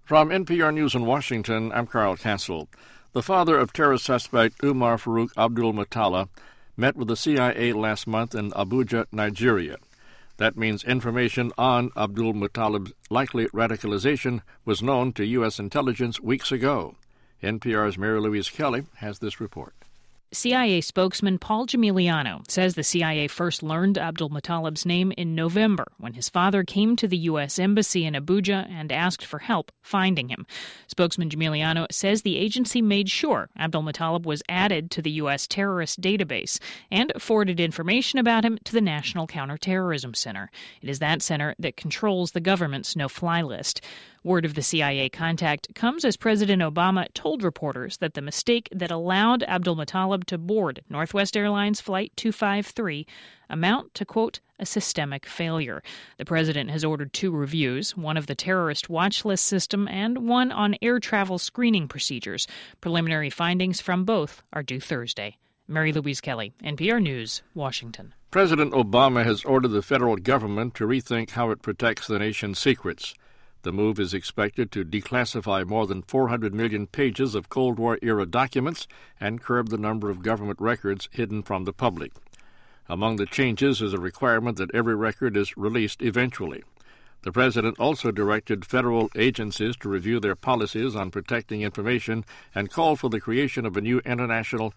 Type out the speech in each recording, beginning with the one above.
From NPR News in Washington, I'm Carl Castle. The father of terror suspect Umar Farouk Abdul Muttalib met with the CIA last month in Abuja, Nigeria. That means information on Abdul Muttalib's likely radicalization was known to U.S. intelligence weeks ago. NPR's Mary Louise Kelly has this report. CIA spokesman Paul Gimiliano says the CIA first learned Abdul Muttalib's name in November when his father came to the U.S. Embassy in Abuja and asked for help finding him. Spokesman Gimiliano says the agency made sure Abdul Muttalib was added to the U.S. terrorist database and forwarded information about him to the National Counterterrorism Center. It is that center that controls the government's no-fly list. Word of the CIA contact comes as President Obama told reporters that the mistake that allowed Abdul Muttalib to board Northwest Airlines Flight 253 amount to, quote, a systemic failure. The president has ordered 2 reviews, one of the terrorist watch list system and one on air travel screening procedures. Preliminary findings from both are due Thursday. Mary Louise Kelly, NPR News, Washington. President Obama has ordered the federal government to rethink how it protects the nation's secrets. The move is expected to declassify more than 400 million pages of Cold War-era documents and curb the number of government records hidden from the public. Among the changes is a requirement that every record is released eventually. The president also directed federal agencies to review their policies on protecting information and called for the creation of a new national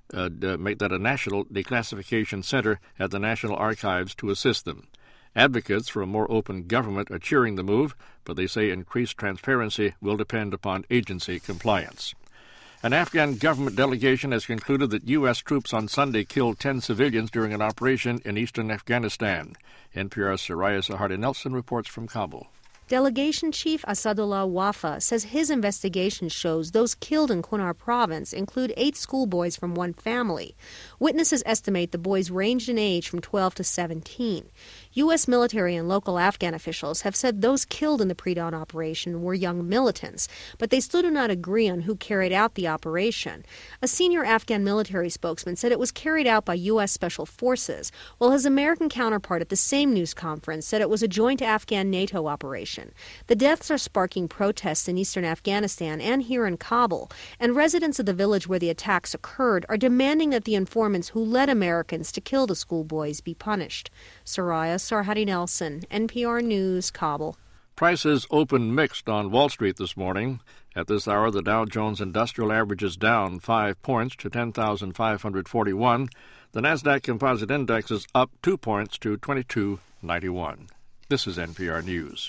declassification center at the National Archives to assist them. Advocates for a more open government are cheering the move, but they say increased transparency will depend upon agency compliance. An Afghan government delegation has concluded that U.S. troops on Sunday killed 10 civilians during an operation in eastern Afghanistan. NPR's Soraya Sahardi Nelson reports from Kabul. Delegation Chief Asadullah Wafa says his investigation shows those killed in Kunar province include 8 schoolboys from one family. Witnesses estimate the boys ranged in age from 12 to 17. U.S. military and local Afghan officials have said those killed in the pre-dawn operation were young militants, but they still do not agree on who carried out the operation. A senior Afghan military spokesman said it was carried out by U.S. Special Forces, while his American counterpart at the same news conference said it was a joint Afghan-NATO operation. The deaths are sparking protests in eastern Afghanistan and here in Kabul, and residents of the village where the attacks occurred are demanding that the informants who led Americans to kill the schoolboys be punished. Soraya Sarhadi Nelson, NPR News, Kabul. Prices opened mixed on Wall Street this morning. At this hour, the Dow Jones Industrial Average is down 5 points to 10,541. The Nasdaq Composite Index is up 2 points to 2291. This is NPR News.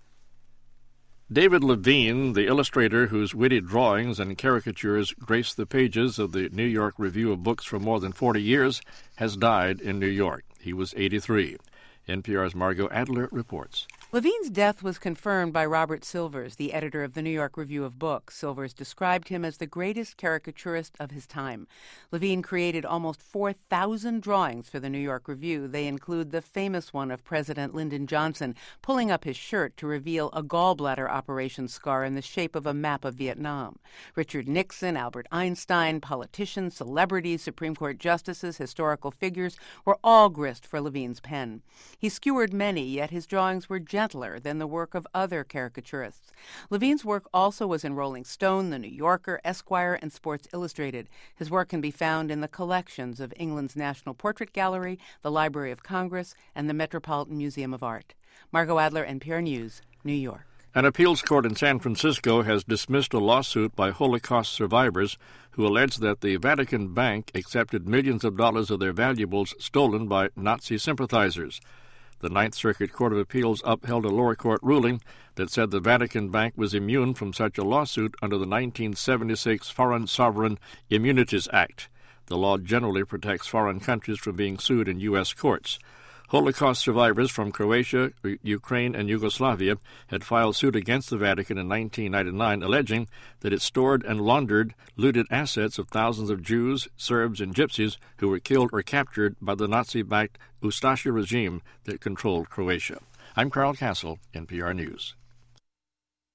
David Levine, the illustrator whose witty drawings and caricatures grace the pages of the New York Review of Books for more than 40 years, has died in New York. He was 83. NPR's Margot Adler reports. Levine's death was confirmed by Robert Silvers, the editor of the New York Review of Books. Silvers described him as the greatest caricaturist of his time. Levine created almost 4,000 drawings for the New York Review. They include the famous one of President Lyndon Johnson pulling up his shirt to reveal a gallbladder operation scar in the shape of a map of Vietnam. Richard Nixon, Albert Einstein, politicians, celebrities, Supreme Court justices, historical figures were all grist for Levine's pen. He skewered many, yet his drawings were gentler than the work of other caricaturists. Levine's work also was in Rolling Stone, The New Yorker, Esquire, and Sports Illustrated. His work can be found in the collections of England's National Portrait Gallery, the Library of Congress, and the Metropolitan Museum of Art. Margot Adler, NPR News, New York. An appeals court in San Francisco has dismissed a lawsuit by Holocaust survivors who allege that the Vatican Bank accepted millions of dollars of their valuables stolen by Nazi sympathizers. The Ninth Circuit Court of Appeals upheld a lower court ruling that said the Vatican Bank was immune from such a lawsuit under the 1976 Foreign Sovereign Immunities Act. The law generally protects foreign countries from being sued in U.S. courts. Holocaust survivors from Croatia, Ukraine, and Yugoslavia had filed suit against the Vatican in 1999, alleging that it stored and laundered looted assets of thousands of Jews, Serbs, and Gypsies who were killed or captured by the Nazi-backed Ustashi regime that controlled Croatia. I'm Carl Castle, NPR News.